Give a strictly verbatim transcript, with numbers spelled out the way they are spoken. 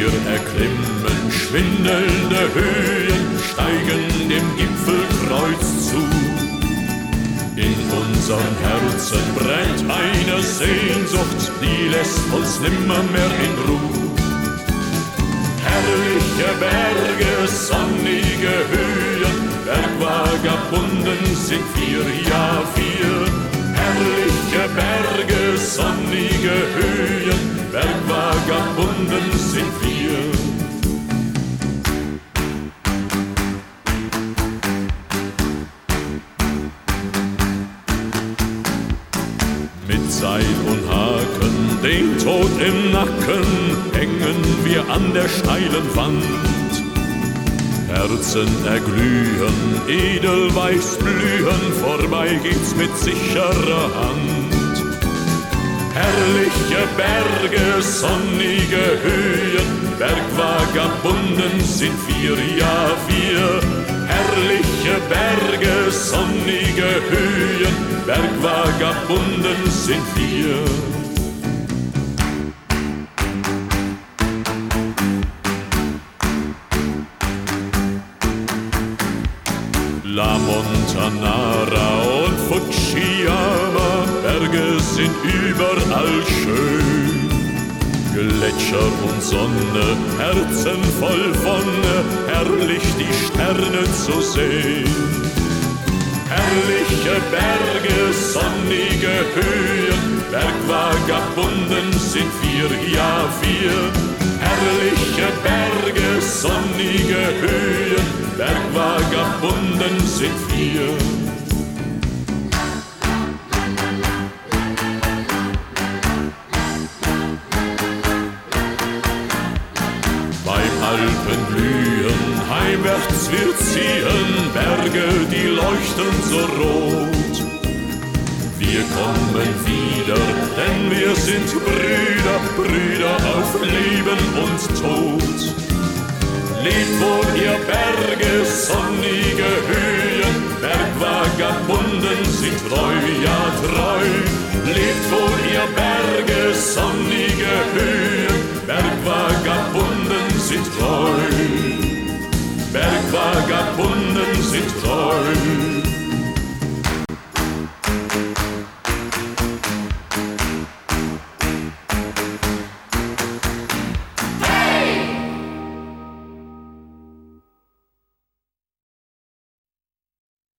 Wir erklimmen schwindelnde Höhen, steigen dem Gipfelkreuz zu. In unserem Herzen brennt eine Sehnsucht, die lässt uns nimmermehr in Ruhe. Herrliche Berge, sonnige Höhen, Bergvagabunden sind wir, ja wir. Herrliche Berge, sonnige Höhen, Bergvagabunden sind wir. Mit Seil und Haken, den Tod im Nacken, hängen wir an der steilen Wand. Herzen erglühen, Edelweiß blühen, vorbei geht's mit sicherer Hand. Herrliche Berge, sonnige Höhen, Bergvagabunden sind wir, ja wir. Herrliche Berge, sonnige Höhen, Bergvagabunden sind wir. La Montanara und Fujiyama, Berge sind überall schön. Gletscher und Sonne, Herzen voll Wonne, herrlich die Sterne zu sehen. Herrliche Berge, sonnige Höhen, Bergvagabunden sind wir, ja wir. Herrliche Berge, sonnige Höhen, Bergvagabunden sind wir. Beim Alpenglühen heimwärts wir ziehen, Berge, die leuchten so rot. Wir kommen wieder, denn wir sind Brüder, Brüder auf Leben und Tod. Lebt wohl ihr Berge, sonnige Höhen, Bergvagabunden sind treu, ja treu. Lebt wohl ihr Berge, sonnige Höhen, Bergvagabunden sind treu. Bergvagabunden sind treu.